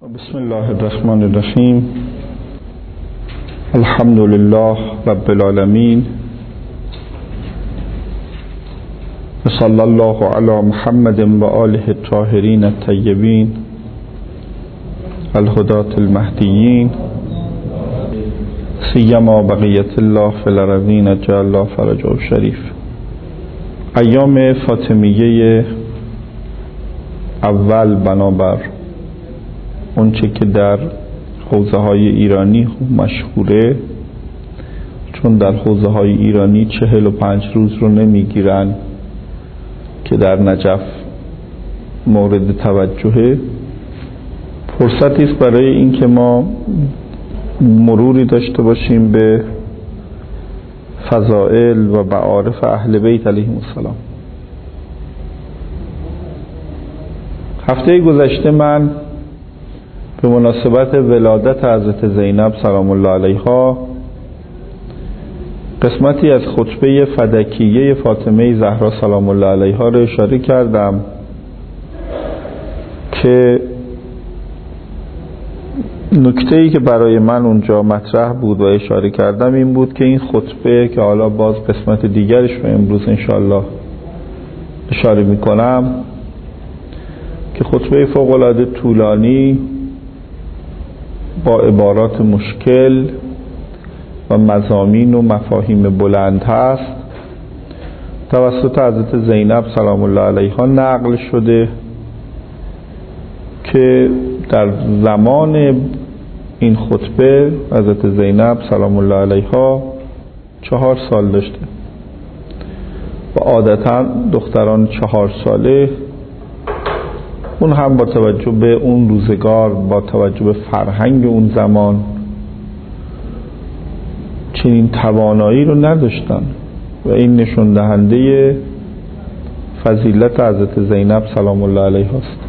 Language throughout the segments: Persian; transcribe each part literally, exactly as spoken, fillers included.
بسم الله الرحمن الرحیم. الحمد لله رب العالمین و صلی الله علی محمد و آله الطاهرین الطیبین الهداة المهدیین سیما بقیت الله فی الارضین جعل الله فرجه الشریف. ایام فاطمیه اول بنابر اونچه که در حوزه های ایرانی مشهوره، چون در حوزه های ایرانی چهل و پنج روز رو نمیگیرن که در نجف مورد توجهه، فرصتی است برای اینکه ما مروری داشته باشیم به فضائل و معارف اهل بیت علیهم السلام. هفته گذشته من به مناسبت ولادت حضرت زینب سلام الله علیها قسمتی از خطبه فدکیه فاطمه زهرا سلام الله علیها را اشاره کردم که نکته‌ای که برای من اونجا مطرح بود و اشاره کردم این بود که این خطبه که حالا باز قسمت دیگرش رو امروز انشاءالله اشاره میکنم که خطبه فوق‌العاده طولانی با عبارات مشکل و مضامین و مفاهیم بلند هست، توسط حضرت زینب سلام الله علیها نقل شده که در زمان این خطبه حضرت زینب سلام الله علیها چهار سال داشته و عادتا دختران چهار ساله، اون هم با توجه به اون روزگار، با توجه به فرهنگ اون زمان، چنین توانایی رو نداشتن و این نشون دهنده فضیلت حضرت زینب سلام الله علیها است.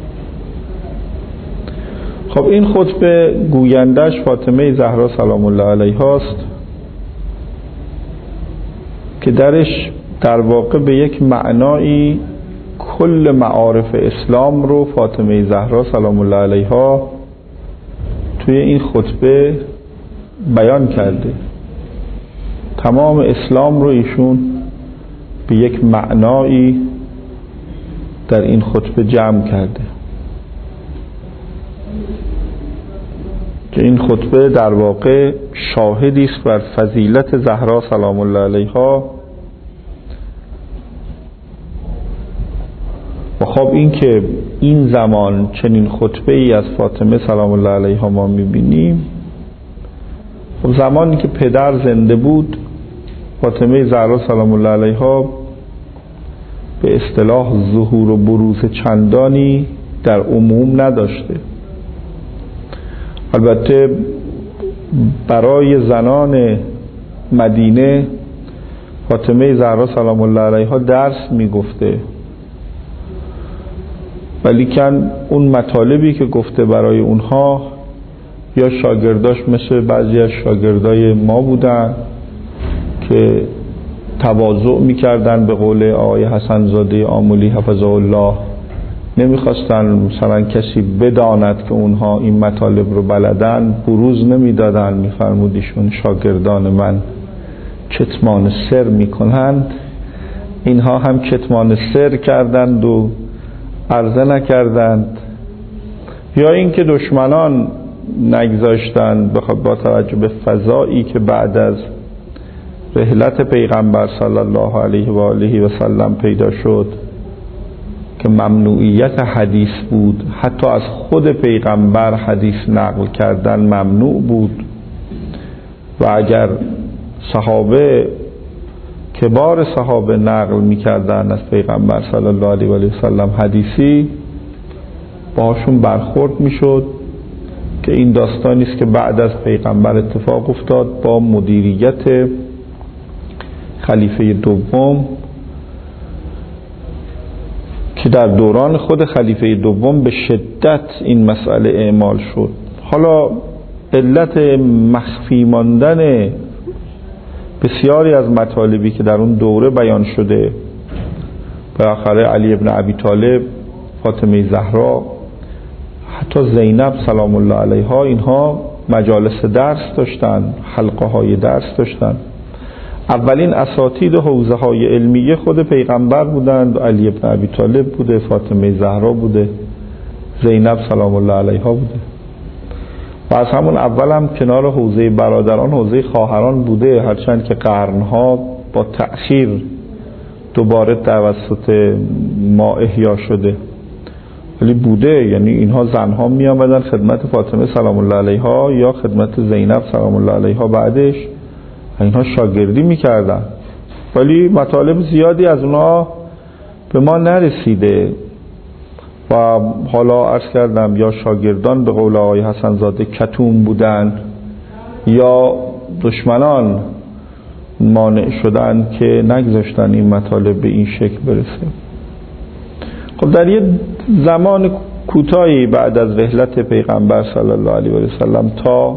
خب این خطبه گویندش فاطمه زهرا سلام الله علیها است که درش در واقع به یک معنایی کل معارف اسلام رو فاطمه زهرا سلام الله علیها توی این خطبه بیان کرده. تمام اسلام رو ایشون به یک معنایی در این خطبه جمع کرده که این خطبه در واقع شاهدی است بر فضیلت زهرا سلام الله علیها. و خب این که این زمان چنین خطبه ای از فاطمه سلام الله علیها ما میبینیم، خب زمانی که پدر زنده بود فاطمه زهرا سلام الله علیها به اصطلاح ظهور و بروز چندانی در عموم نداشته. البته برای زنان مدینه فاطمه زهرا سلام الله علیها درس میگفته، ولیکن اون مطالبی که گفته برای اونها یا شاگرداش مثل بعضی از شاگردای ما بودن که تواضع میکردن، به قول آقای حسن زاده آملی حفظه الله، نمیخواستن مثلا کسی بداند که اونها این مطالب رو بلدن، بروز نمیدادن. میفرمودیشون شاگردان من کتمان سر میکنند، اینها هم کتمان سر کردند و عرضه نکردند. یا اینکه دشمنان نگذاشتند بخواد با توجه به فضایی که بعد از رحلت پیغمبر صلی الله علیه و آله و سلم پیدا شد که ممنوعیت حدیث بود، حتی از خود پیغمبر حدیث نقل کردن ممنوع بود و اگر صحابه کبار صحابه نقل میکردن از پیغمبر صلی الله علیه و سلم حدیثی، باهاشون برخورد میشد که این داستانی است که بعد از پیغمبر اتفاق افتاد با مدیریت خلیفه دوم، که در دوران خود خلیفه دوم به شدت این مسئله اعمال شد. حالا علت مخفی ماندن بسیاری از مطالبی که در اون دوره بیان شده، بالاخره علی ابن ابی طالب، فاطمه زهرا تا زینب سلام الله علیها، اینها مجالس درس داشتن، حلقه های درس داشتن. اولین اساتید حوزه های علمیه خود پیغمبر بودند، علی ابن ابی طالب بوده، فاطمه زهرا بوده، زینب سلام الله علیها بوده و از همون اول هم کنار حوزه برادران حوزه خواهران بوده، هرچند که قرنها با تأخیر دوباره توسط ما احیا شده ولی بوده. یعنی اینها زنها می آمدن خدمت فاطمه سلام الله علیها یا خدمت زینب سلام الله علیها، بعدش اینها شاگردی می کردن ولی مطالب زیادی از اونها به ما نرسیده و حالا عرض کردم یا شاگردان به قول آقای حسن زاده کتوم بودن یا دشمنان مانع شدن که نگذاشتن این مطالب به این شکل برسه. خب در یه زمان کوتاهی بعد از رحلت پیغمبر صلی الله علیه و سلم تا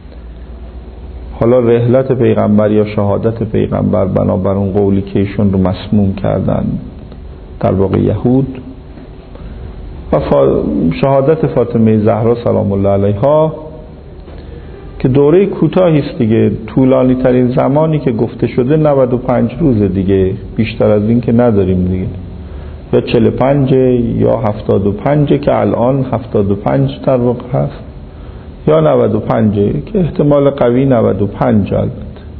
حالا رحلت پیغمبر یا شهادت پیغمبر بنابر اون قولی که ایشون رو مسموم کردن در واقع یهود و شهادت فاطمه زهرا سلام الله علیها که دوره کوتاهی است دیگه، طولانی ترین زمانی که گفته شده نود و پنج روزه دیگه، بیشتر از این که نداریم دیگه، یا چهل و پنج یا هفتاد و پنج که الان هفتاد و پنج در واقع هست یا نود و پنج که احتمال قوی نود و پنج البته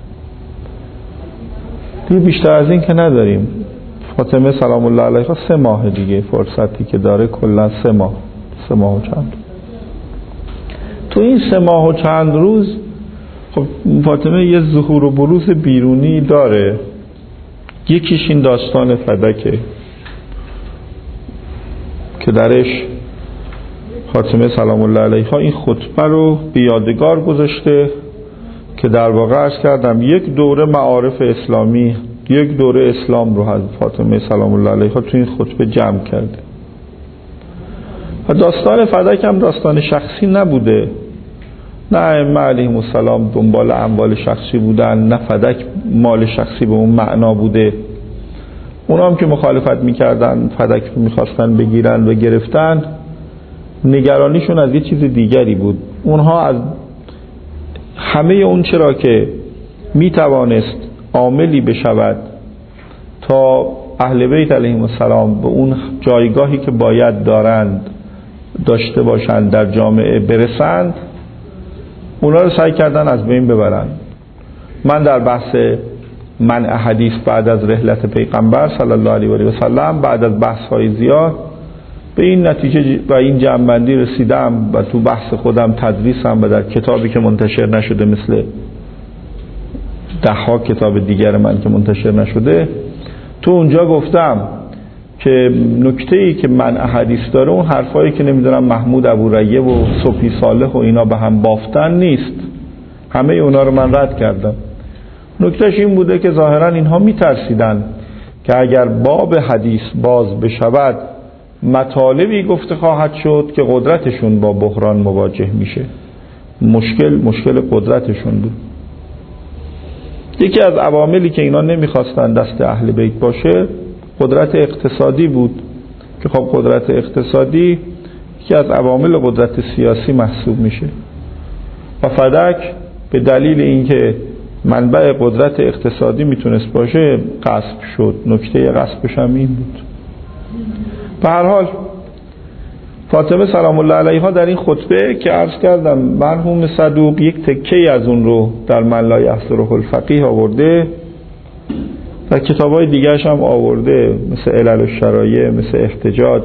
دیگه، بیشتر از این که نداریم. فاطمه سلام الله علیها سه ماه دیگه فرصتی که داره، کلا سه ماه سه ماه و چند تو این سه ماه و چند روز خب فاطمه یه ظهور و بروز بیرونی داره. یکیش این داستان فدکه که درش فاطمه سلام الله علیها این خطبه رو به یادگار گذاشته که در واقع عرض کردم یک دوره معارف اسلامی، یک دوره اسلام رو از فاطمه سلام الله علیها تو این خطبه جمع کرده. و داستان فدک هم داستان شخصی نبوده، نه ائمه علیهم السلام دنبال اموال شخصی بودن، نه فدک مال شخصی به اون معنا بوده. اونا هم که مخالفت میکردن فدک رو میخواستن بگیرن و گرفتن، نگرانیشون از یه چیز دیگری بود. اونها از همه اون چرا که میتوانست عاملی بشود تا اهل بیت علیهم السلام به اون جایگاهی که باید دارند داشته باشند در جامعه برسند، اونا رو سعی کردن از بین ببرن. من در بحث منع حدیث بعد از رحلت پیغمبر صلی الله علیه و سلم بعد از بحث های زیاد به این نتیجه و این جمع‌بندی رسیدم و تو بحث خودم تدریسم و در کتابی که منتشر نشده مثل ده ها کتاب دیگر من که منتشر نشده، تو اونجا گفتم که نکته‌ای که منع حدیث داره اون حرفایی که نمیدونم محمود ابوریه و صبحی صالح و اینا به هم بافتن نیست. همه اونا رو من رد کردم. نکتهش این بوده که ظاهرا اینها میترسیدن که اگر باب حدیث باز بشود مطالبی گفته خواهد شد که قدرتشون با بحران مواجه میشه. مشکل مشکل قدرتشون بود. یکی از عواملی که اینا نمیخواستن دست اهل بیت باشه قدرت اقتصادی بود که خب قدرت اقتصادی یکی از عوامل قدرت سیاسی محسوب میشه و فدک به دلیل اینکه منبع قدرت اقتصادی میتونست باشه غصب شد. نکته غصبش هم این بود. به هر حال فاطمه سلام الله علیها در این خطبه که عرض کردم مرحوم صدوق یک تکه از اون رو در من لا یحصره الفقیه آورده، در کتاب‌های دیگرش هم آورده مثل علل الشرایع، مثل احتجاج.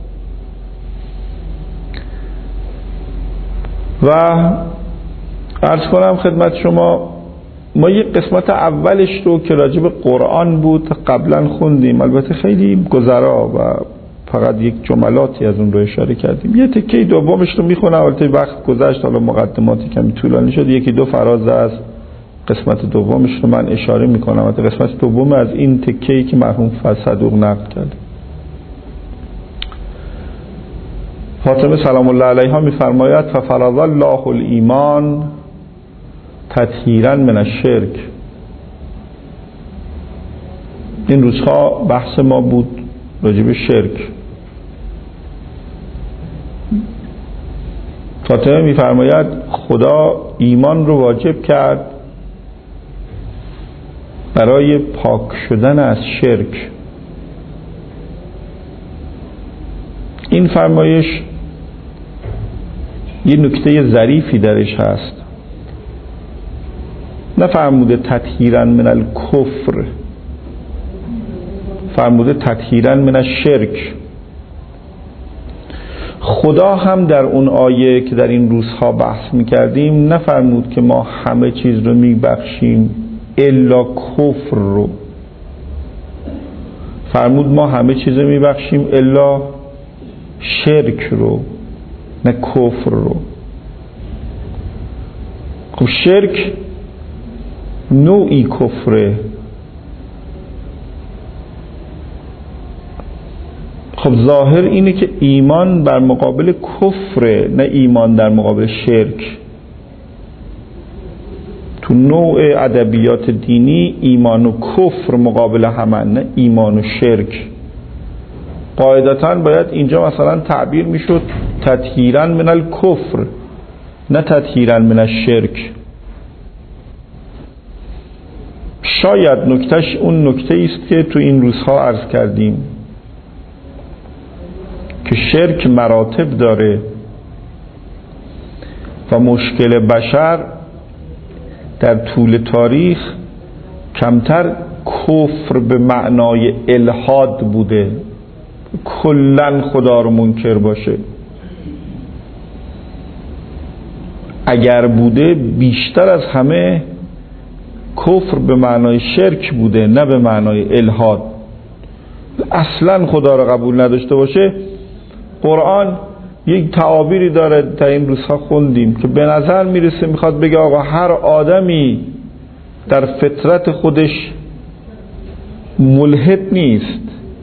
و عرض کنم خدمت شما ما یک قسمت اولش رو که راجع به قرآن بود قبلا خوندیم، البته خیلی گذرا و فقط یک جملاتی از اون رو اشاره کردیم. یه تکه دومش رو میخونم، البته وقت گذشت، حالا مقدماتی کمی طولانی شد، یکی دو فراز از قسمت دومش رو من اشاره میکنم. البته قسمت دوم از این تکه‌ای که مرحوم صدوق نقل کرد. فاطمه سلام الله علیها میفرماید ففرض الله الایمان تطهیرا من الشرک. این روزها بحث ما بود راجع به شرک. فاطمه میفرماید خدا ایمان رو واجب کرد برای پاک شدن از شرک. این فرمایش یه نکته ظریفی درش هست. نه فرموده تطهیرا من الکفر، فرموده تطهیرا من الشرک. خدا هم در اون آیه که در این روزها بحث میکردیم نفرمود که ما همه چیز رو میبخشیم الا کفر رو، فرمود ما همه چیز رو میبخشیم الا شرک رو، نه کفر رو. خب شرک نوعی کفره. خب ظاهر اینه که ایمان بر مقابل کفره، نه ایمان در مقابل شرک. تو نوع ادبیات دینی ایمان و کفر مقابل همن، نه ایمان و شرک. قاعدتاً باید اینجا مثلا تعبیر میشد تطهیرا من الکفر، نه تطهیرا من الشرک. شاید نکتهش اون نکته است که تو این روزها عرض کردیم که شرک مراتب داره و مشکل بشر در طول تاریخ کمتر کفر به معنای الحاد بوده، کلن خدا رو منکر باشه. اگر بوده بیشتر از همه کفر به معنای شرک بوده، نه به معنای الحاد. اصلا خدا رو قبول نداشته باشه. قرآن یک تعابیری داره تا این روزها خوندیم که به نظر میرسه میخواد بگه آقا هر آدمی در فطرت خودش ملحد نیست،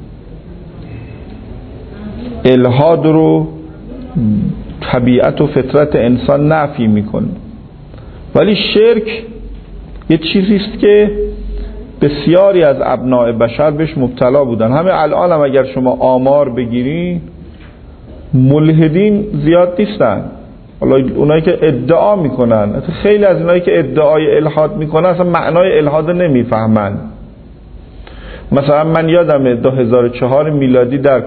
الحاد رو طبیعت و فطرت انسان نفی میکنه، ولی شرک یه چیزی است که بسیاری از ابناء بشر بهش مبتلا بودن. همه الان هم اگر شما آمار بگیرین ملحدین زیاد نیستن. حالا اونایی که ادعا میکنن، خیلی از اونایی که ادعای الحاد میکنن اصلا معنای الحاد نمیفهمن. مثلا من یادمه دو هزار و چهار میلادی در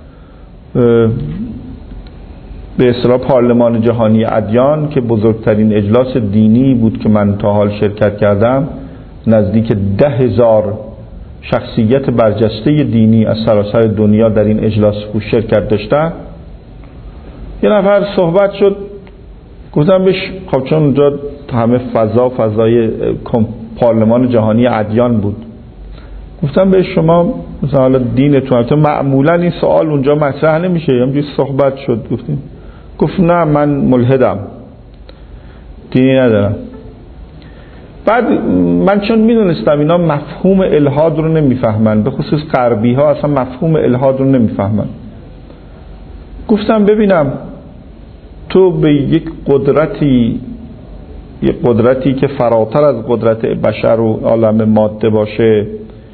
به اصطلاح پارلمان جهانی ادیان که بزرگترین اجلاس دینی بود که من تا حال شرکت کردم، نزدیک ده هزار شخصیت برجسته دینی از سراسر دنیا در این اجلاس شرکت داشتن. یه نفر صحبت شد، گفتم بهش خب چون اونجا همه فضا فضای پارلمان جهانی ادیان بود، گفتم به شما مثلا حالا دینتون، البته معمولا این سوال اونجا مطرح نمیشه، همینجوری صحبت شد، گفتیم گفت نه من ملحدم، دینی ندارم. بعد من چون میدونستم اینا مفهوم الحاد رو نمیفهمن، به خصوص غربی ها اصلا مفهوم الحاد رو نمیفهمن، گفتم ببینم تو به یک قدرتی یک قدرتی که فراتر از قدرت بشر و عالم ماده باشه،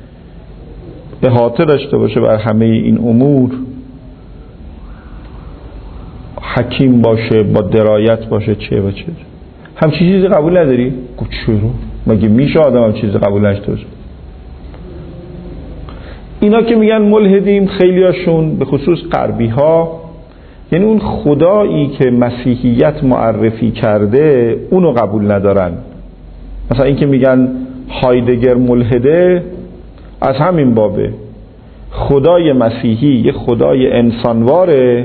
احاطه داشته باشه بر همه این امور، حکیم باشه، با درایت باشه، چه و چه، همچین چیزی قبول نداری؟ گفت چرا؟ مگه میشه آدم هم چیزی قبول نشته باشه؟ اینا که میگن ملحدیم، خیلی هاشون به خصوص غربی ها، یعنی اون خدایی که مسیحیت معرفی کرده اونو قبول ندارن. مثلا این که میگن هایدگر ملحده، از همین بابه. خدای مسیحی یه خدای انسانواره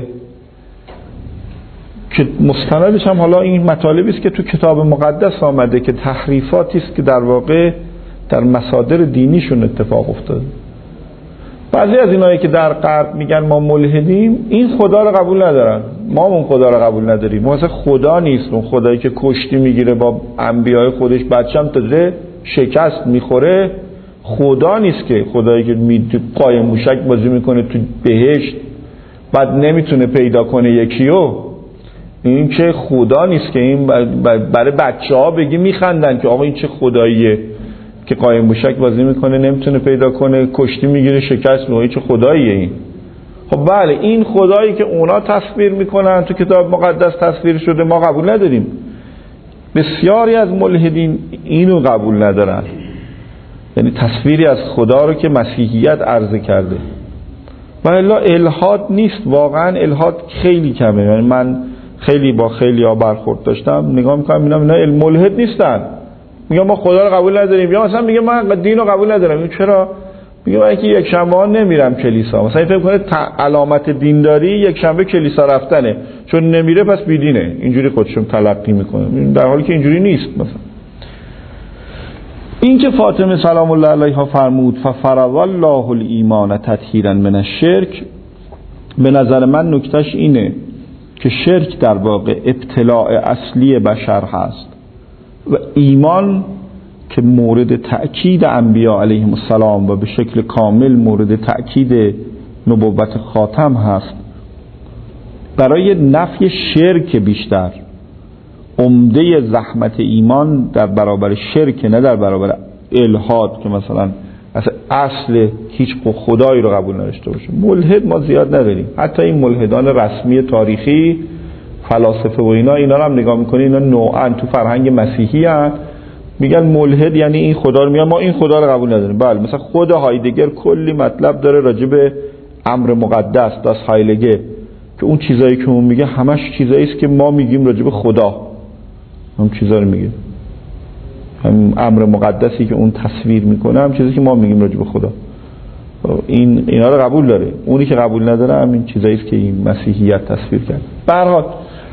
که مستندش هم حالا این مطالبی است که تو کتاب مقدس آمده که تحریفاتی است که در واقع در مصادر دینیشون اتفاق افتاده. بعضی از اینایی که در غرب میگن ما ملحدیم، این خدا رو قبول ندارن. ما اون خدا رو قبول نداریم. ما مثلا خدا نیست، اون خدایی که کشتی میگیره با انبیای خودش، بچه‌م تازه شکست میخوره، خدا نیست که. خدایی که می قایم موشک بازی میکنه تو بهشت بعد نمیتونه پیدا کنه یکیو، این چه خدا نیست که. این برای بچه ها بگی میخندن که آقا این چه خداییه که قایم موشک بازی میکنه نمیتونه پیدا کنه، کشتی میگیره شکست میخوره، چه خداییه این؟ خب بله این خدایی که اونا تصویر میکنن تو کتاب مقدس تصویر شده ما قبول نداریم. بسیاری از ملحدین اینو قبول ندارن، یعنی تصویری از خدا رو که مسیحیت عرضه کرده. و الا الحاد نیست، واقعا الحاد خیلی کمه. یعنی من خیلی با خیلی ها برخورد داشتم، نگاه میکنم اینا اینا ملحد نیستن، میگم ما خدا رو قبول نداریم، یا مثلا میگه من دین رو قبول ندارم. چرا؟ میگه من که یک شنبه ها نمیرم کلیسا. مثلا فکر کنه علامت دینداری یک شنبه کلیسا رفتنه، چون نمیره پس بیدینه، اینجوری خودشون تلقی میکنه، در حالی که اینجوری نیست. مثلا این که فاطمه سلام الله علیها فرمود ففرض الله الایمان تطهیرا من الشرک، به نظر من نکتهش اینه که شرک در واقع ابتلاع اصلی بشر هست و ایمان که مورد تأکید انبیاء علیهم السلام و به شکل کامل مورد تأکید نبوت خاتم هست، برای نفی شرک بیشتر عمده زحمت ایمان در برابر شرک، نه در برابر الحاد که مثلا اصلا اصل هیچ خدایی رو قبول نداشته باشه. ملحد ما زیاد نداریم، حتی این ملحدان رسمی تاریخی فلاسفه و اینا اینا رو هم نگاه میکنی اینا نوعا تو فرهنگ مسیحی هست، میگن ملحد یعنی این خدا رو، میگن ما این خدا رو قبول نداریم. بله مثلا خود هایدگر کلی مطلب داره راجع به امر مقدس، داس هایلگه، که اون چیزایی که اون میگه همش چیزایی است که ما میگیم راجع به خدا، اون چیزا رو میگه، هم امر مقدسی که اون تصویر میکنه هم چیزی که ما میگیم راجع به خدا. این اینا رو قبول داره، اونی که قبول نداره هم این چیزایی است که این مسیحیت تصویر کرد. به هر حال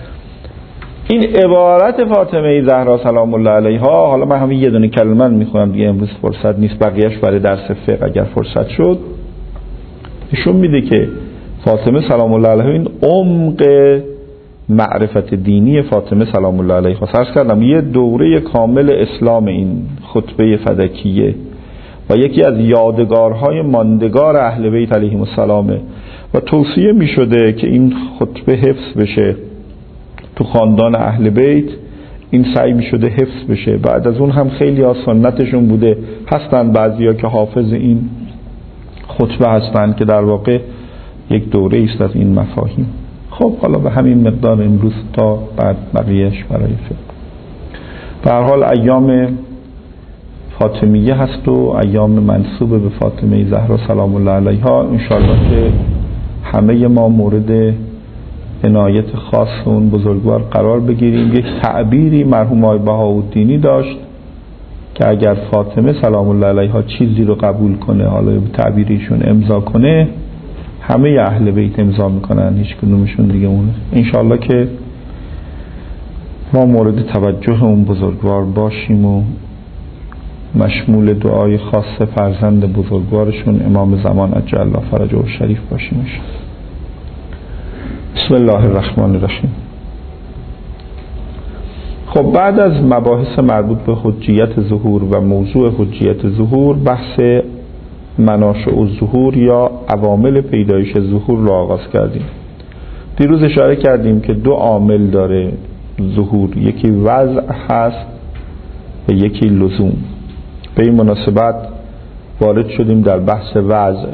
این عبارت فاطمه زهرا سلام الله علیها، حالا من همین یه دونه کلمه میخونم دیگه، امروز فرصت نیست، بقیه‌اش برای درس فقه اگر فرصت شد، نشون میده که فاطمه سلام الله علیها این عمق معرفت دینی فاطمه سلام الله علیها. عرض کردم یه دوره کامل اسلام این خطبه فدکیه و یکی از یادگارهای ماندگار اهل بیت علیهم السلام و توصیه میشده که این خطبه حفظ بشه تو خاندان اهل بیت، این سعی میشده حفظ بشه. بعد از اون هم خیلی ها سنتشون بوده، هستن بعضی ها که حافظ این خطبه هستن که در واقع یک دوره است از این مفاهیم. خب حالا به همین مقدار امروز تا بعد بقیهش برای فقه. به هر حال ایام فاطمیه هست و ایام منسوب به فاطمه زهرا سلام الله علیها، انشاءالله که همه ما مورد عنایت خاص اون بزرگوار قرار بگیریم. یک تعبیری مرحوم آقای بهاءالدینی داشت که اگر فاطمه سلام الله علیها چیزی رو قبول کنه، حالا به تعبیریشون امضا کنه، همه اهل بیت امضا میکنن، هیچ کدومشون دیگه اون. انشاءالله که ما مورد توجه اون بزرگوار باشیم و مشمول دعای خاص فرزند بزرگوارشون امام زمان عجل الله فرجه و شریف باشیم. بسم الله الرحمن الرحیم. خب بعد از مباحث مربوط به حجیت ظهور و موضوع حجیت ظهور، بحث مناشع الظهور یا عوامل پیدایش ظهور را آغاز کردیم. دیروز اشاره کردیم که دو عامل داره ظهور، یکی وضع هست و یکی لزوم. به این مناسبت وارد شدیم در بحث وضع.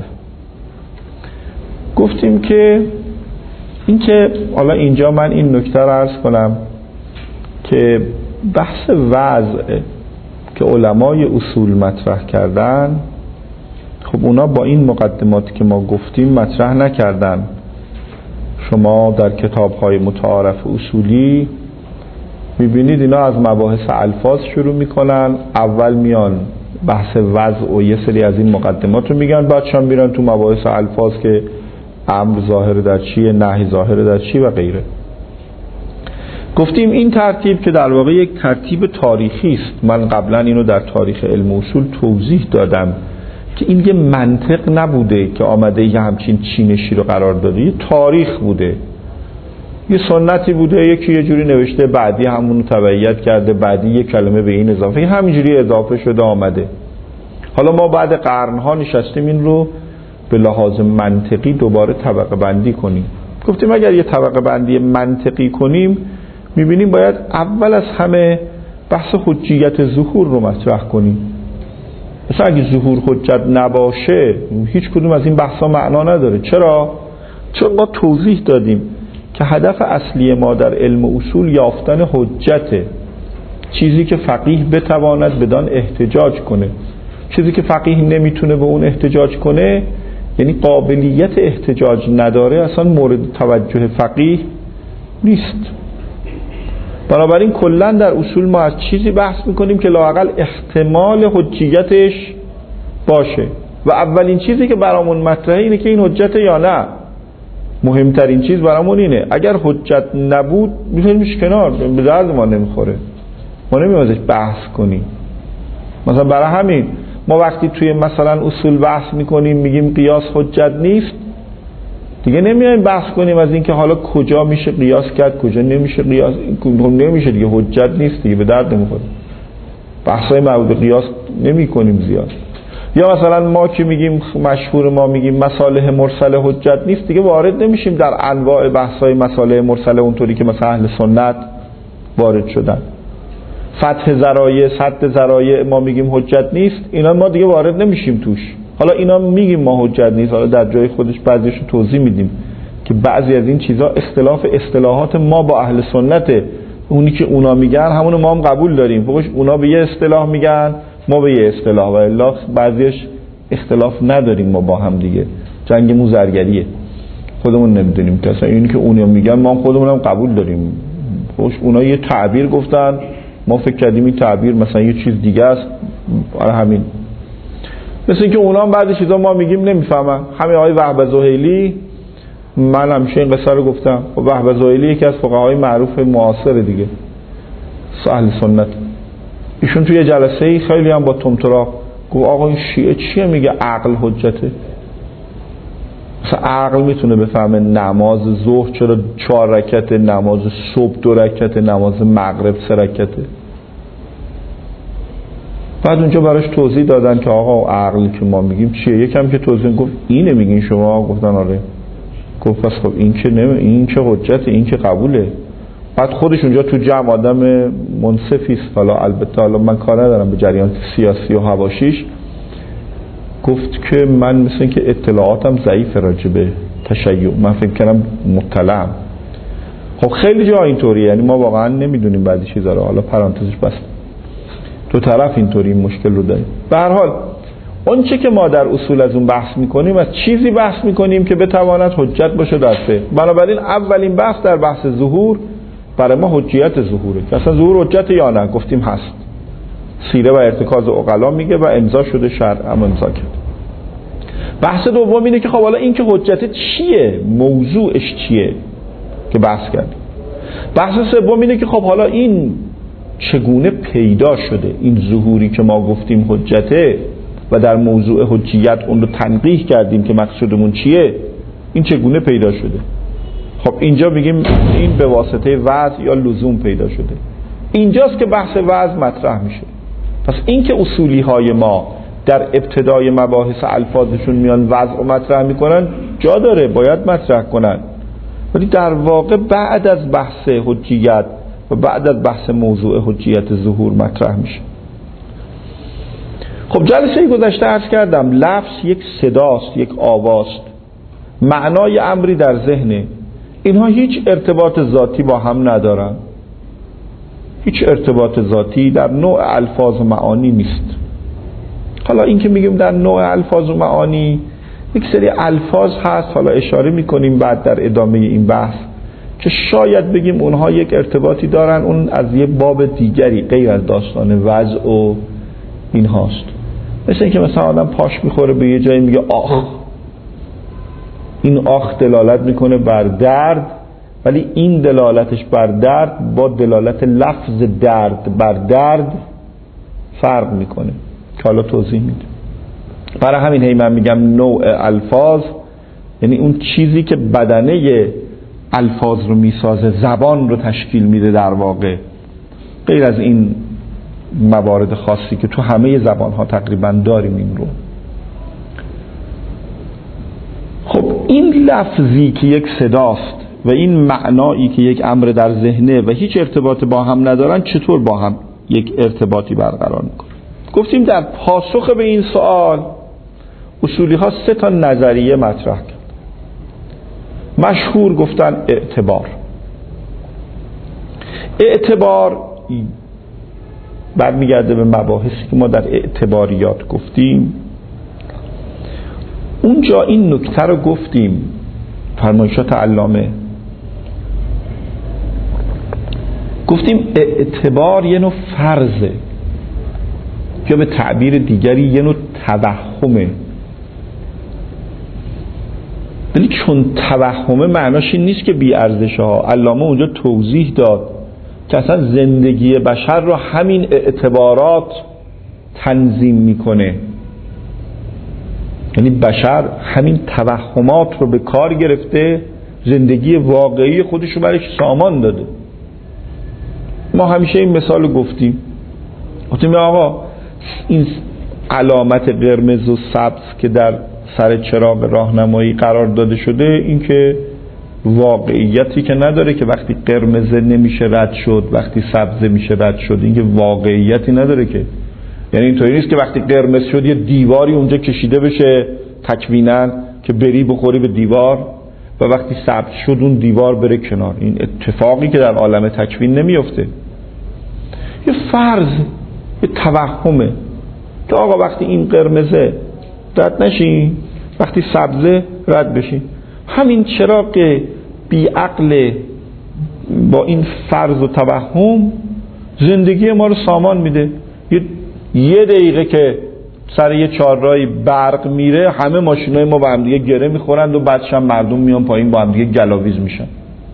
گفتیم که این که حالا اینجا من این نکته رو عرض کنم که بحث وضع که علمای اصول مطرح کردن، خب اونا با این مقدماتی که ما گفتیم مطرح نکردن. شما در کتاب‌های متعارف اصولی میبینید اینا از مباحث الفاظ شروع میکنن، اول میان بحث وضع و یه سری از این مقدمات رو میگن، بعد شام میرن تو مباحث الفاظ که امر ظاهر در چیه، نهی ظاهر در چی و غیره. گفتیم این ترتیب که در واقع یک ترتیب تاریخی است. من قبلا اینو در تاریخ علم اصول توضیح دادم که این یه منطق نبوده که آمده یه همچین چینشی رو قرار داده، یه تاریخ بوده، یه سنتی بوده، یکی یه جوری نوشته، بعدی همونو تبعیت کرده، بعدی یه کلمه به این اضافه، همینجوری اضافه شده آمده. حالا ما بعد قرنها نشستیم این رو به لحاظ منطقی دوباره طبقه بندی کنیم. گفتیم اگر یه طبقه بندی منطقی کنیم میبینیم باید اول از همه بحث حجیت ظهور رو مطرح کنیم. مثلا اگه ظهور حجت نباشه هیچ کدوم از این بحثا معنا نداره. چرا؟ چون ما توضیح دادیم که هدف اصلی ما در علم اصول یافتن حجته، چیزی که فقیه بتواند بدان احتجاج کنه. چیزی که فقیه نمیتونه به اون احتجاج کنه، یعنی قابلیت احتجاج نداره، اصلا مورد توجه فقیه نیست. بنابراین کلا در اصول ما از چیزی بحث میکنیم که لااقل احتمال حجیتش باشه و اولین چیزی که برامون مطرحه اینه که این حجت یا نه. مهمترین چیز برامون اینه، اگر حجت نبود میذاریمش کنار، به درد ما نمیخوره، ما نمی‌ایم ازش بحث کنیم. مثلا برای همین ما وقتی توی مثلا اصول بحث میکنیم میگیم قیاس حجت نیست، دیگه نمیایم بحث کنیم از اینکه حالا کجا میشه قیاس کرد کجا نمیشه قیاس، نمیشه دیگه، حجت نیست دیگه، به درد نمیخوره. بحثای مربوط به قیاس نمی‌کنیم زیاد. یا مثلا ما که میگیم مشهور ما میگیم مصالح مرسله حجت نیست، دیگه وارد نمیشیم در انواع بحث‌های مصالح مرسله اونطوری که مثلا اهل سنت وارد شدن. فتح ذرایع، سد ذرایع ما میگیم حجت نیست، اینا ما دیگه وارد نمیشیم توش. حالا اینا میگیم ما حجت نیست، حالا در جای خودش بعضیشو توضیح میدیم که بعضی از این چیزا اختلاف اصطلاحات ما با اهل سنته. اونی که اونا میگن همونو ما هم قبول داریم، فوقش اونا به یه اصطلاح میگن ما به یه اصطلاح، و الا بعضیش اختلاف نداریم ما با هم دیگه. جنگ موزرگریه، خودمون نمیدونیم که اصلا اینی که اونا میگن ما هم خودمون هم قبول داریم. فوقش اونا یه تعبیر گفتن، ما فکر کردیم این تعبیر مثلا یه چیز دیگه است، برای همین. مثل اینکه اونا هم بعضی چیزا ما میگیم نمیفهمن. همین آقای وهب زهیلی، من همیشه این قصه رو گفتم، وهب زهیلی یکی از فقهای معروف معاصر دیگه اهل سنت، ایشون توی جلسه خیلی هم با تمتراق گفت آقا این شیعه چیه میگه عقل حجته؟ مثلا عقل میتونه بفهمه نماز ظهر چرا چهار رکعته، نماز صبح دو رکعته، نماز مغرب سه رکعته؟ بعد اونجا براش توضیح دادن که آقا عقل که ما میگیم چیه؟ یکم که توضیح گفت اینه میگین شما؟ گفتن آره. گفت پس خب این که نمی این که حجته، این که قبوله. بعد خودش اونجا تو جمع آدم منصفی است، حالا البته حالا من کار ندارم به جریان سیاسی و حواشیش، گفت که من مثل که اطلاعاتم ضعیف راجبه تشیع، من فکر کنم مطلعم. خب خیلی جا اینطوریه، یعنی ما واقعا نمیدونیم بعضی چیزا رو، حالا پرانتزش بس دو طرف اینطوری این مشکل رو داریم. به هر حال اون چه که ما در اصول از اون بحث میکنیم، از چیزی بحث میکنیم که بتواند حجت باشه در فقه. بنابراین اولین بحث در بحث ظهور برای ما حجیت ظهوره، که اصلا ظهور حجت یا نه، گفتیم هست. سیره و ارتکاز عقلا میگه و امضا شده، شرع هم امضا کرد. بحث دوم اینه که خب حالا این که حجت چیه، موضوعش چیه که بحث کرد. بحث سوم اینه که خب حالا این چگونه پیدا شده، این ظهوری که ما گفتیم حجته و در موضوع حجیت اون رو تنقیح کردیم که مقصودمون چیه، این چگونه پیدا شده. خب اینجا بگیم این به واسطه وضع یا لزوم پیدا شده. اینجاست که بحث وضع مطرح میشه. پس این که اصولی های ما در ابتدای مباحث الفاظشون میان وضع رو مطرح میکنن جا داره، باید مطرح کنن، ولی در واقع بعد از بحث حجیت و بعد از بحث موضوع حجیت ظهور مطرح میشه. خب جلسه گذشته عرض کردم لفظ یک صداست، یک آواست، معنای امری در ذهنه، اینها هیچ ارتباط ذاتی با هم ندارن، هیچ ارتباط ذاتی در نوع الفاظ و معانی نیست. حالا این که میگیم در نوع الفاظ و معانی، یک سری الفاظ هست، حالا اشاره میکنیم بعد در ادامه این بحث، که شاید بگیم اونها یک ارتباطی دارن، اون از یه باب دیگری غیر از داستان وضع و این هاست. مثل این که مثلا آدم پاش میخوره به یه جایی میگه آخ، این آخ دلالت میکنه بر درد، ولی این دلالتش بر درد با دلالت لفظ درد بر درد فرق میکنه که حالا توضیح میده. برای همین هی من میگم نوع الفاظ، یعنی اون چیزی که بدنه الفاظ رو میسازه، زبان رو تشکیل میده در واقع، غیر از این موارد خاصی که تو همه زبان ها تقریبا داریم این رو. خب این لفظی که یک صداست و این معنایی که یک امر در ذهنه و هیچ ارتباط با هم ندارن، چطور با هم یک ارتباطی برقرار میکنه؟ گفتیم در پاسخ به این سوال اصولی ها سه تا نظریه مطرح کرد. مشهور گفتن اعتبار. اعتبار برمیگرده به مباحثی که ما در اعتباریات گفتیم. اونجا این نکته رو گفتیم، فرمایشات علامه، گفتیم اعتبار یه نوع فرضه یا به تعبیر دیگری یه نوع توهمه، ولی چون توهمه معناش این نیست که بی ارزشه ها. علامه اونجا توضیح داد که اصلا زندگی بشر رو همین اعتبارات تنظیم میکنه، یعنی بشر همین توهمات رو به کار گرفته، زندگی واقعی خودش رو برش سامان داده. ما همیشه این مثال رو گفتیم، گفتیم آقا این علامت قرمز و سبز که در سر چراغ راهنمایی قرار داده شده، این که واقعیتی که نداره که وقتی قرمز نمیشه رد شد، وقتی سبز میشه رد شد، این که واقعیتی نداره که. یعنی اینطوری نیست که وقتی قرمز شد یه دیواری اونجا کشیده بشه تکویناً که بری بخوری به دیوار و وقتی سبز شد اون دیوار بره کنار. این اتفاقی که در عالم تکوین نمیفته، یه فرض، یه توهمه که آقا وقتی این قرمزه رد نشین، وقتی سبزه رد بشین. همین چراغ بی عقل با این فرض و توهم زندگی ما رو سامان میده. یه, یه دقیقه که سر یه چهارراهی برق میره، همه ماشینای ما با هم دیگه گره میخورند و بعدش هم مردم میان پایین با هم دیگه گلاویز میشن.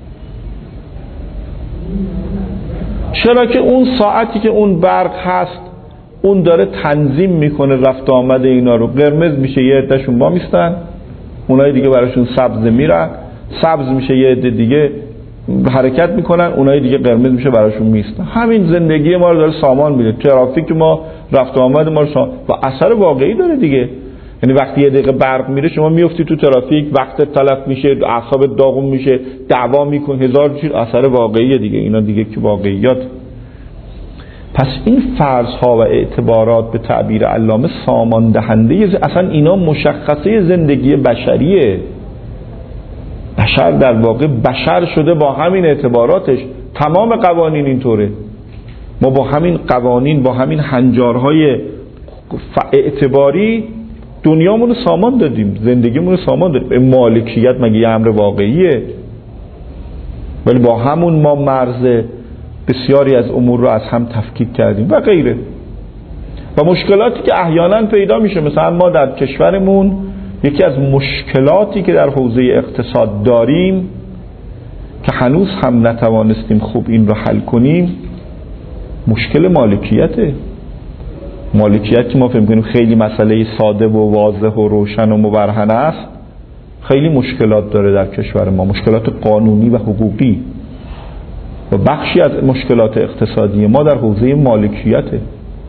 چرا که اون ساعتی که اون برق هست اون داره تنظیم میکنه رفت آمد اینا رو. قرمز میشه یه عدهشون با میستن، اونای دیگه براشون سبز میرن، سبز میشه یه عده دیگه حرکت میکنن، اونای دیگه قرمز میشه براشون میستن. همین زندگی ما رو داره سامان میده. ترافیک ما رفت آمد ما رو سامان و اثر واقعی داره دیگه. یعنی وقتی یه دقیقه برق میره شما میفتی تو ترافیک، وقت تلف میشه، اعصابت داغون میشه، دعوا میکنه، هزار چیز، اثر واقعیه دیگه. اینا دیگه که واقعیات. پس این فرض ها و اعتبارات به تعبیر علامه سامان دهنده، اصلا اینا مشخصه زندگی بشریه. بشر در واقع بشر شده با همین اعتباراتش. تمام قوانین اینطوره. ما با همین قوانین، با همین هنجارهای اعتباری دنیامونو سامان دادیم، زندگیمونو سامان دادیم. مالکیت مگه یه امر واقعیه؟ ولی با همون ما مرز بسیاری از امور رو از هم تفکیک کردیم و غیره. و مشکلاتی که احیانا پیدا میشه، مثلا ما در کشورمون یکی از مشکلاتی که در حوزه اقتصاد داریم که هنوز هم نتوانستیم خوب این رو حل کنیم، مشکل مالکیته. مالکیت که ما فهم کنیم خیلی مسئله ساده و واضح و روشن و مبرهن است، خیلی مشکلات داره در کشور ما، مشکلات قانونی و حقوقی. و بخشی از مشکلات اقتصادی ما در حوزه مالکیته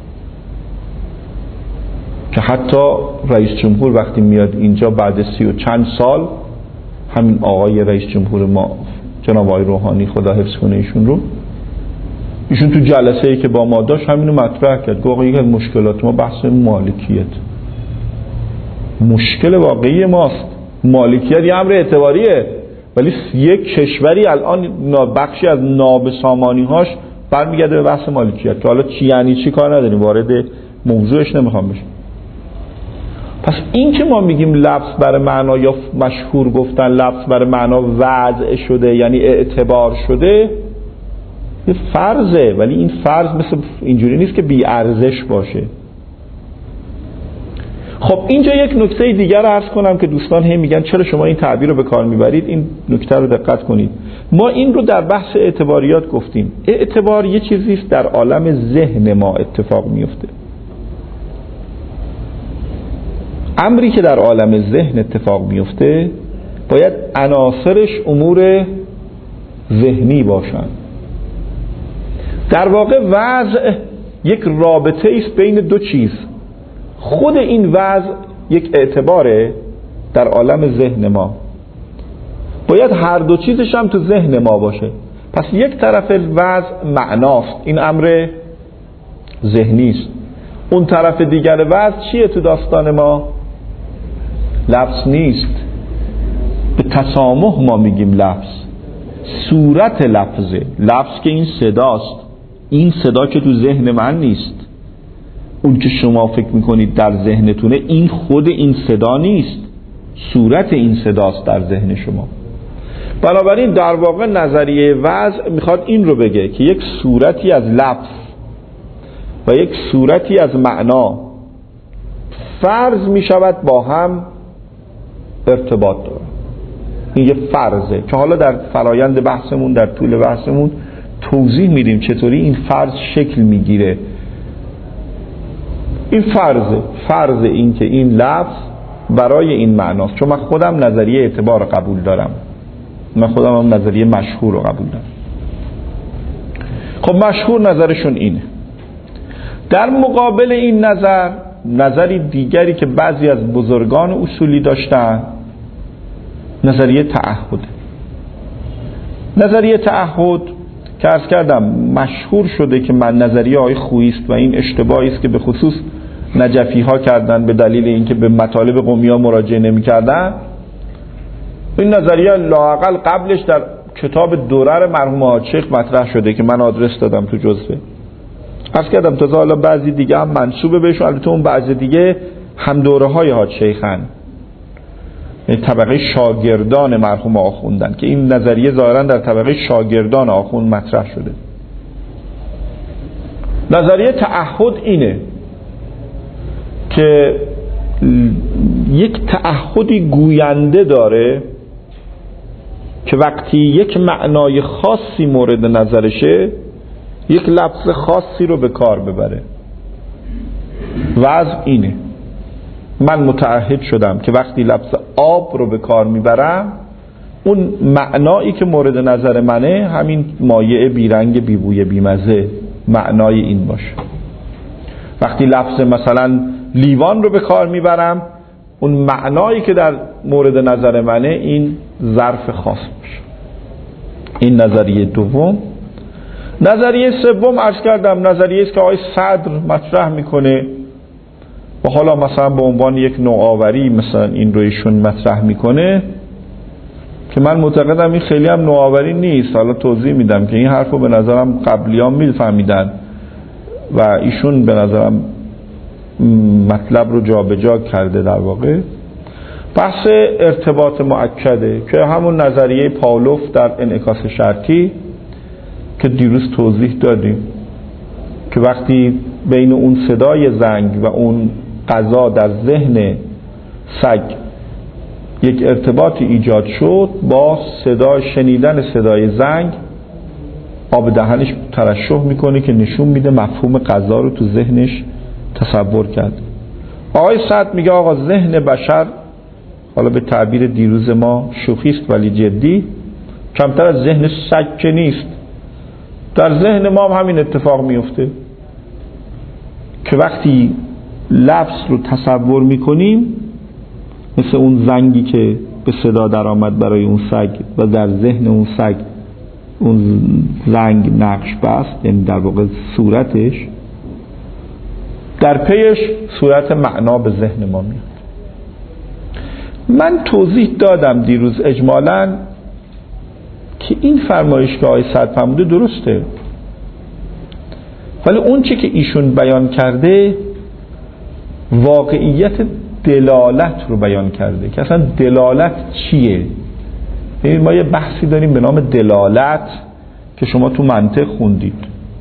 که حتی رئیس جمهور وقتی میاد اینجا بعد سی و چند سال، همین آقای رئیس جمهور ما جناب آقای روحانی خدا حفظ کنه ایشون رو، ایشون تو جلسه‌ای که با ما داشت همینو مطرح کرد. گفت یکی از مشکلات ما بحث مالکیت، مشکل واقعی ماست. مالکیت یه امر اعتباریه، ولی یک کشوری الان بخشی از نابسامانی‌هاش برمیگرده به بحث مالکیت که حالا چی یعنی چی کار نداریم، وارد موضوعش نمیخوام بشم. پس این که ما میگیم لفظ بر معنا یا مشهور گفتن لفظ بر معنا وضع شده یعنی اعتبار شده، یه فرضه، ولی این فرض مثل اینجوری نیست که بی ارزش باشه. خب اینجا یک نکته دیگر رو عرض کنم که دوستان هم میگن چرا شما این تعبیر رو به کار میبرید. این نکته رو دقت کنید. ما این رو در بحث اعتباریات گفتیم. اعتبار یه چیزی است در عالم ذهن ما اتفاق میفته. امری که در عالم ذهن اتفاق میفته باید عناصرش امور ذهنی باشن. در واقع وضع یک رابطه است بین دو چیز. خود این وضع یک اعتباره در عالم ذهن ما، باید هر دو چیزش هم تو ذهن ما باشه. پس یک طرف وضع معناست، این امر ذهنی است. اون طرف دیگر وضع چیه تو داستان ما؟ لفظ نیست. به تسامح ما میگیم لفظ، صورت لفظه. لفظ که این صداست، این صدا که تو ذهن من نیست، اون که شما فکر میکنید در ذهنتونه این خود این صدا نیست، صورت این صداست در ذهن شما. بنابراین در واقع نظریه وضع میخواد این رو بگه که یک صورتی از لفظ و یک صورتی از معنا فرض میشود با هم ارتباط داره. این یه فرضه که حالا در فرایند بحثمون، در طول بحثمون توضیح میدیم چطوری این فرض شکل میگیره. این فرضه، فرض این که این لفظ برای این معناست. چون من خودم نظریه اعتبار قبول دارم، من خودم هم نظریه مشهور رو قبول دارم. خب مشهور نظرشون اینه. در مقابل این نظر، نظری دیگری که بعضی از بزرگان اصولی داشتن، نظریه تعهد. نظریه تعهد که عرض کردم مشهور شده که من نظریه های خویی است و این اشتباهی است که به خصوص نجفی ها کردن به دلیل اینکه به مطالب قومی ها مراجعه نمی کردن. این نظریه لااقل قبلش در کتاب درر مرحوم حاج شیخ مطرح شده که من آدرس دادم تو جزوه. عرض کردم تازه حالا بعضی دیگه هم منسوبه بهشون، البته اون بعضی دیگه هم دوره های حاج شیخن، یعنی طبقه شاگردان مرحوم آخوندن که این نظریه ظاهرا در طبقه شاگردان آخوند مطرح شده. نظریه تعهد اینه که یک تعهدی گوینده داره که وقتی یک معنای خاصی مورد نظرشه یک لفظ خاصی رو به کار ببره. وضع اینه، من متعهد شدم که وقتی لفظ آب رو به کار میبرم اون معنایی که مورد نظر منه همین مایع بیرنگ بیبوی بیمزه، معنای این باشه. وقتی لفظ مثلا لیوان رو به کار میبرم اون معنایی که در مورد نظر منه این ظرف خاص باشه. این نظریه دوم. نظریه سوم عرض کردم نظریه است که آقای صدر مطرح میکنه و حالا مثلا به عنوان یک نوآوری مثلا این رو ایشون مطرح میکنه که من معتقدم این خیلی هم نوآوری نیست. حالا توضیح میدم که این حرف رو به نظرم قبلیان میفهمیدن و ایشون به نظرم مطلب رو جا به جا کرده. در واقع بحث ارتباط مؤکده که همون نظریه پاولوف در انعکاس شرطی که دیروز توضیح دادیم که وقتی بین اون صدای زنگ و اون غذا در ذهن سگ یک ارتباطی ایجاد شد، با صدا شنیدن صدای زنگ آب دهنش ترشح میکنه که نشون میده مفهوم غذا رو تو ذهنش تصور کرد. آقای سعد میگه آقا ذهن بشر، حالا به تعبیر دیروز ما شوخیست ولی جدی، کمتر از ذهن سگ که نیست. در ذهن ما هم همین اتفاق میفته که وقتی لفظ رو تصور میکنیم مثل اون زنگی که به صدا در آمد برای اون سگ و در ذهن اون سگ اون زنگ نقش بست، یعنی در واقع صورتش در پیش صورت معنا به ذهن ما میاد. من توضیح دادم دیروز اجمالاً که این فرمایش که آقای سعد فرموده درسته، ولی اون چی که ایشون بیان کرده واقعیت دلالت رو بیان کرده که اصلا دلالت چیه. یعنی ما یه بحثی داریم به نام دلالت که شما تو منطق خوندید.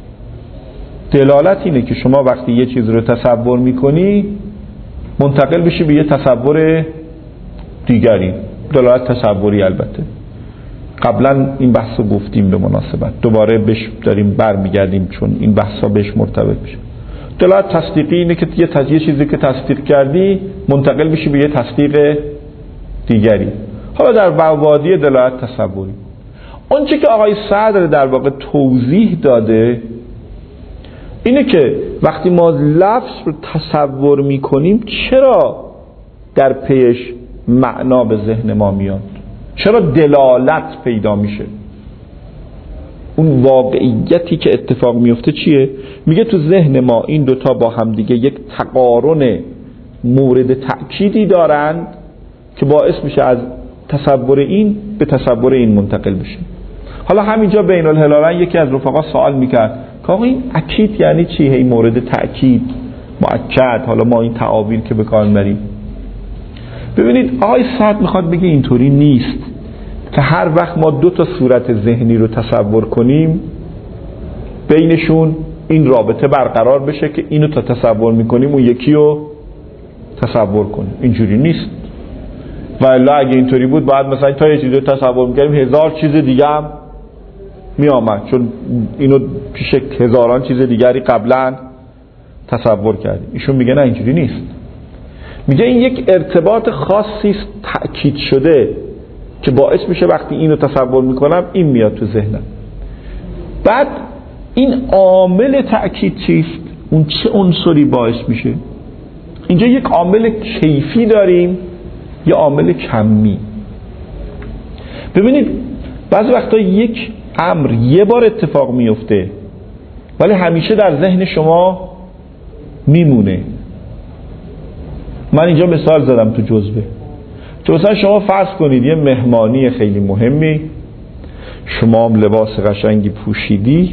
دلالت اینه که شما وقتی یه چیز رو تصور میکنی منتقل بشی به یه تصور دیگری. دلالت تصوری البته قبلا این بحث رو گفتیم به مناسبت، دوباره بهش داریم برمیگردیم چون این بحثا بهش مرتبط میشه. دلالت تصدیقی اینه که یه تجزیه چیزی که تصدیق کردی منتقل بشی به یه تصدیق دیگری. حالا در وادی دلالت تصوری اون چه که آقای صدر در واقع توضیح داده اینه که وقتی ما لفظ رو تصور میکنیم چرا در پیش معنا به ذهن ما میاد، چرا دلالت پیدا میشه. اون واقعیتی که اتفاق میفته چیه؟ میگه تو ذهن ما این دوتا با هم دیگه یک تقارن مورد تأکیدی دارند که باعث میشه از تصور این به تصور این منتقل بشیم. حالا همینجا بین الهلالین یکی از رفقا سوال میکرد که آقا این اکید یعنی چی؟ هی مورد تأکید، مؤکد، حالا ما این تعابیر که به کار میبریم. ببینید آقای سعد میخواد بگه اینطوری نیست که هر وقت ما دو تا صورت ذهنی رو تصور کنیم بینشون این رابطه برقرار بشه که اینو تا تصور میکنیم اون یکی رو تصور کنیم. اینجوری نیست. و الا اگه اینطوری بود باید مثلا تا یه چیزی رو تصور میکنیم هزار چیز دیگه هم میامد، چون اینو پیش هزاران چیز دیگری قبلا تصور کردیم. ایشون میگه نه اینجوری نیست. میگه این یک ارتباط خاصی است تأکید شده که باعث میشه وقتی اینو تصور میکنم این میاد تو ذهنم. بعد این عامل تأکید چیست؟ اون چه عنصری باعث میشه؟ اینجا یک عامل کیفی داریم یا عامل کمی. ببینید بعضی وقتا یک امر یه بار اتفاق میفته ولی همیشه در ذهن شما میمونه. من اینجا مثال زدم تو جزوه که مثلا شما فرض کنید یه مهمانی خیلی مهمی، شما هم لباس قشنگی پوشیدی،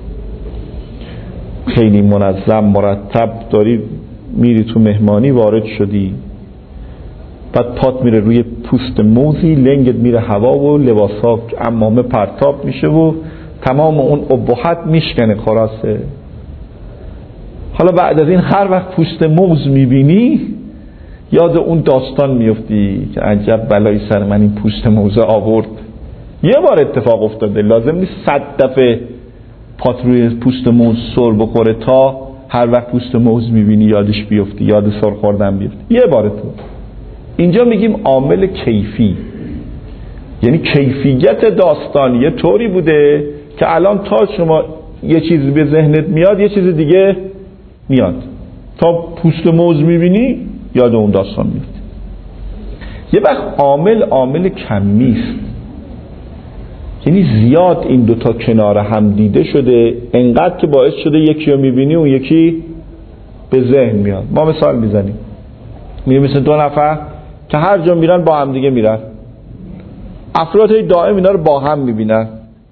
خیلی منظم مرتب داری میری تو مهمانی، وارد شدی، بعد پات میره روی پوست موزی، لنگت میره هوا و لباسا عمامه پرتاب میشه و تمام اون ابهت میشکنه خلاصه. حالا بعد از این هر وقت پوست موز میبینی یاد اون داستان میفتی که عجب بلایی سر من این پوست موزه آورد. یه بار اتفاق افتاده، لازم نیست صد دفعه پات روی پوست موز سر بخوره تا هر وقت پوست موز میبینی یادش بیفتی، یاد سر خوردن بیفتی. یه بار تو اینجا میگیم عامل کیفی، یعنی کیفیت داستان یه طوری بوده که الان تا شما یه چیز به ذهنت میاد یه چیز دیگه میاد، تا پوست موز میبینی یاد اون داستان میاد. یه وقت عامل عامل کمی است، یعنی زیاد این دوتا کنار هم دیده شده انقدر که باعث شده یکی رو میبینی اون یکی به ذهن میاد. ما مثال میزنیم، میگه مثل دو نفر که هر جا میرن با هم دیگه میرن، افراد دائم اینا رو با هم میبینن.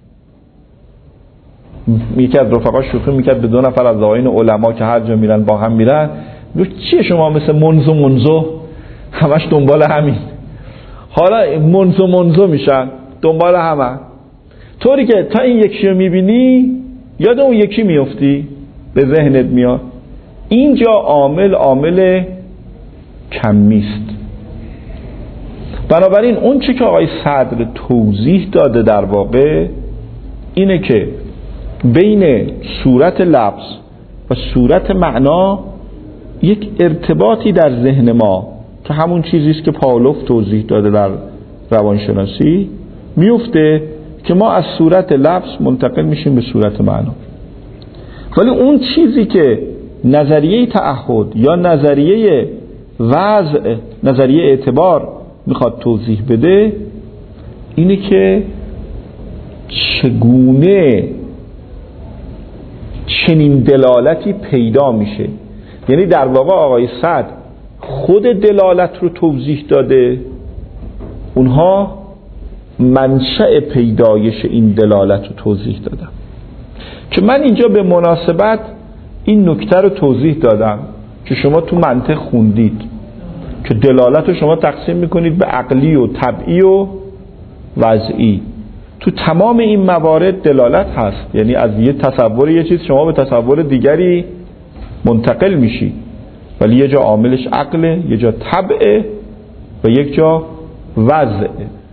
یکی از رفقا شوخی میکرد به دو نفر از آقایون علما که هر جا میرن با هم میرن، میگه چیه شما مثل منزو منزو همش دنبال همین، حالا منزو منزو میشن دنبال همه، طوری که تا این یکی رو میبینی یاد اون یکی میفتی، به ذهنت میاد. اینجا عامل عامل کمی است. بنابراین اون چی که آقای صدر توضیح داده در واقع اینه که بین صورت لفظ و صورت معنا یک ارتباطی در ذهن ما که همون چیزی است که پاولوف توضیح داده در روانشناسی میفته که ما از صورت لفظ منتقل میشیم به صورت معنا. ولی اون چیزی که نظریه تعهد یا نظریه وضع، نظریه اعتبار میخواد توضیح بده اینه که چگونه چنین دلالتی پیدا میشه. یعنی در واقع آقای سعد خود دلالت رو توضیح داده، اونها منشأ پیدایش این دلالت رو توضیح دادن. که من اینجا به مناسبت این نکته رو توضیح دادم که شما تو منطق خوندید که دلالت رو شما تقسیم میکنید به عقلی و طبعی و وضعی. تو تمام این موارد دلالت هست، یعنی از یه تصور یه چیز شما به تصور دیگری منتقل میشی، ولی یه جا عاملش عقله، یه جا طبعه و یک جا وضعه.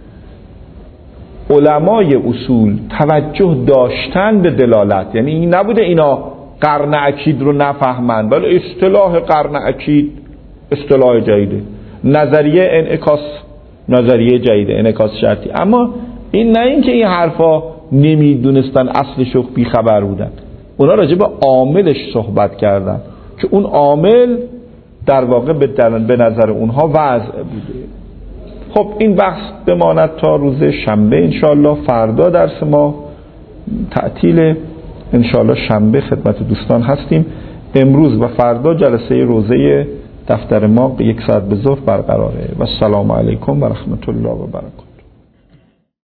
علمای اصول توجه داشتن به دلالت، یعنی این نبوده اینا قرن اکید رو نفهمن، ولی اصطلاح قرن اکید اصطلاح جدیده، نظریه انعکاس نظریه جدیده، انعکاس شرطی. اما این نه این که این حرفا نمیدونستن اصلش رو بی خبر بودن، اونا راجع به عاملش صحبت کردن که اون عامل در واقع به نظر اونها وضع بوده. خب این بحث بماند تا روز شنبه انشاءالله. فردا درس ما تعطیل، انشاءالله شنبه خدمت دوستان هستیم. امروز و فردا جلسه روزه دفتر ما یک ساعت به ظهر برقراره. و السلام علیکم و رحمت الله و برکاته.